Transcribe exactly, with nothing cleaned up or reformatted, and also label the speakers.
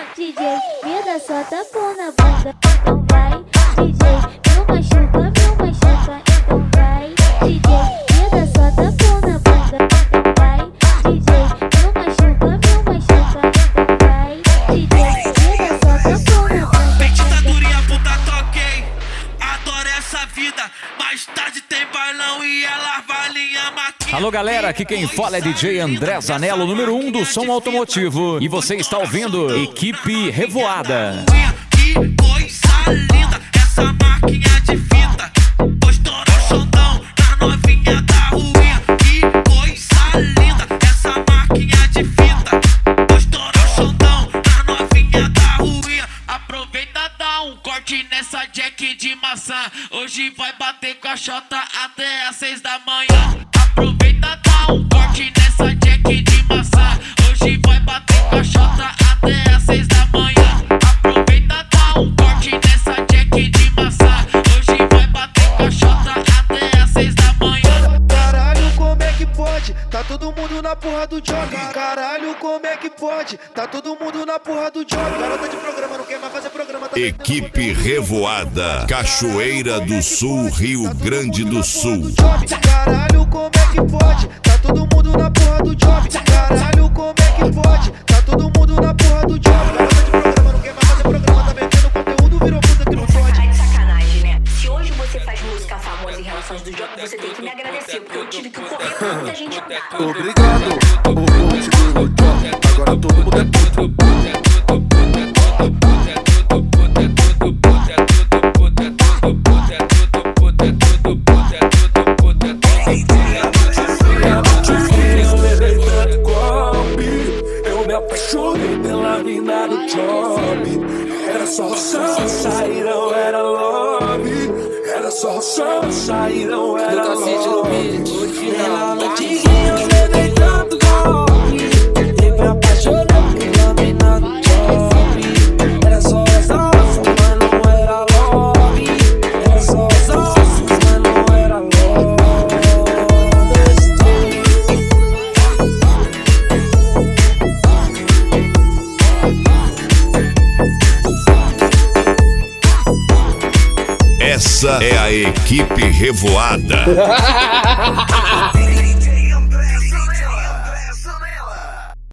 Speaker 1: D J, me dá só tapão na bunda, então vai. D J, meu machuca, meu machuca, então vai. D J, me dá só tapão na bunda, então vai. D J, meu machuca, meu machuca, então vai. D J, me dá só tapão na bunda.
Speaker 2: Tem ditadurinha, puta, toquei. Adoro essa vida. Mais tarde tem bailão e ela vai linha maquinha.
Speaker 3: Alô galera, aqui quem fala é D J André Zanello, número um do som automotivo. E você está ouvindo Equipe Revoada.
Speaker 2: Que coisa linda, essa maquinha de fita. Vou estourar o xandão na novinha da ruinha. Que coisa linda, essa maquinha de fita. Vou estourar o xandão na novinha da ruinha. Aproveita, dá um corte nessa jack de maçã. Hoje vai bater com a chota até às seis da manhã. Aproveita, dá um corte nessa jack de maçã. Hoje vai bater com a chota até às seis da manhã. Aproveita, dá um corte nessa jack de maçã. Hoje vai bater com a chota até às seis da manhã.
Speaker 4: Caralho, como é que pode? Tá todo mundo na porra do job. Caralho, como é que pode? Tá todo mundo na porra do job. Garota de programa não quer mais fazer programa. Tá
Speaker 5: Equipe Revoada, Cachoeira do Sul, Rio Grande do Sul.
Speaker 4: Caralho, como é que pode? Tá todo mundo na porra do job. Caralho, como é que pode? Tá todo mundo na porra do job. Garota de programa não quer mais fazer programa. Tá vendendo conteúdo, virou puta que não pode.
Speaker 6: Tá de sacanagem, né? Se hoje você faz música famosa em relações do job, você tem que me agradecer, porque eu tive que correr pra muita gente andar.
Speaker 4: Obrigado, o último no job. Agora todo mundo é puto.
Speaker 7: Era só som, saíram, era love. Era só som, saíram, era love. Ela não tinha, eu levei tanto golpe. E me apaixonei, me amei no job. Era só os ossos, mas não era love. Era só os ossos, mas não era love.
Speaker 5: Essa é a Equipe Revoada.